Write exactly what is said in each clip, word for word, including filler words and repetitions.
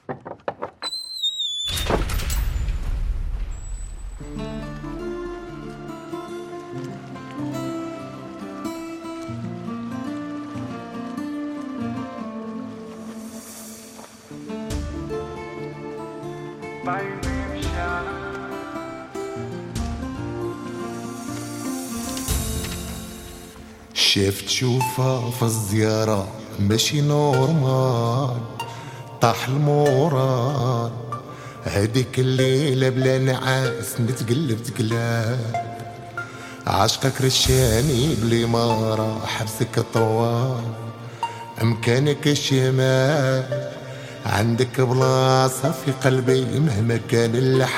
شفت شوفها في الزيارة ماشي نورمال، طاح المورال هديك الليلة بلا نعاس نتقلب تقلاب، عشقك رشاني بلي مارا حبسك طوال، امكانك الشمال عندك بلاصة في قلبي مهما كان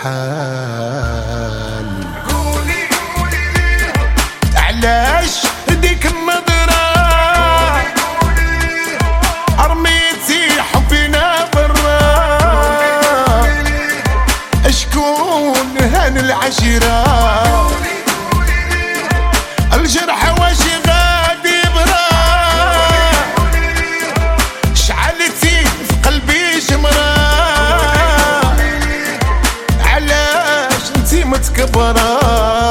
الحال. قولي قولي ليهم علاش ديك النظرة أرميتي حبنا برا، شكون هان العشرة الجرح واش غادي برا، شعلتي في قلبي جمرة، علاش انتي متكبرة؟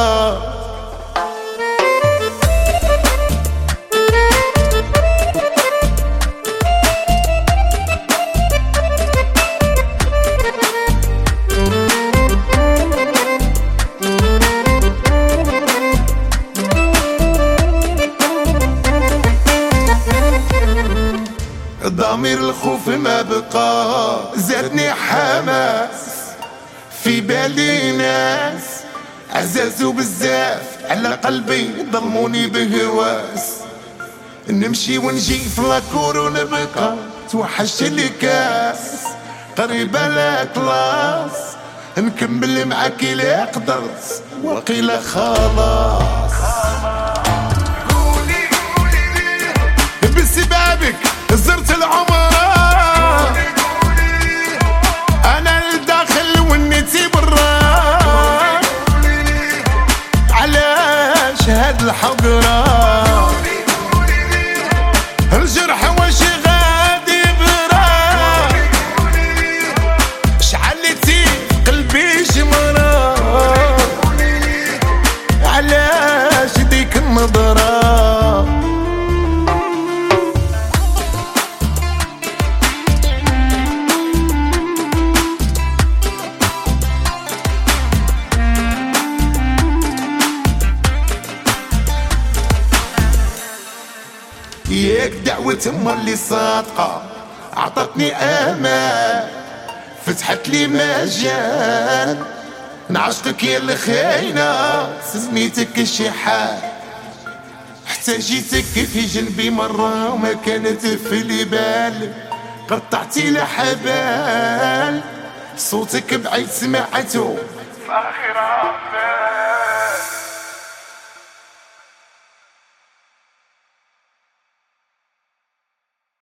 ضمير الخوف ما بقى، زادني حماس في بالي ناس عزازوا بزاف على قلبي ظلموني بهواس، نمشي ونجي في لاكور ونبقى توحشت لي كاس، قريبة لا كلاس نكمل معاك لا قدرت وقيل خلاص. قولي قولي ليهم بسبابك زرت العمر انا الداخل والنتي برا، علاش هاد الحضرة الجرح واش غادي برا، شعلتي قلبي جمرة، علاش ديك النظرة؟ ياك دعوة أما اللي صادقة عطتني أمان، فتحت لي مجال نعشقك يا الخاينة، سميتك الشحال حتى جيتك في جنبي مرة وما كانت في البال، قطعتي لحبال صوتك بعيد سمعته فاخرة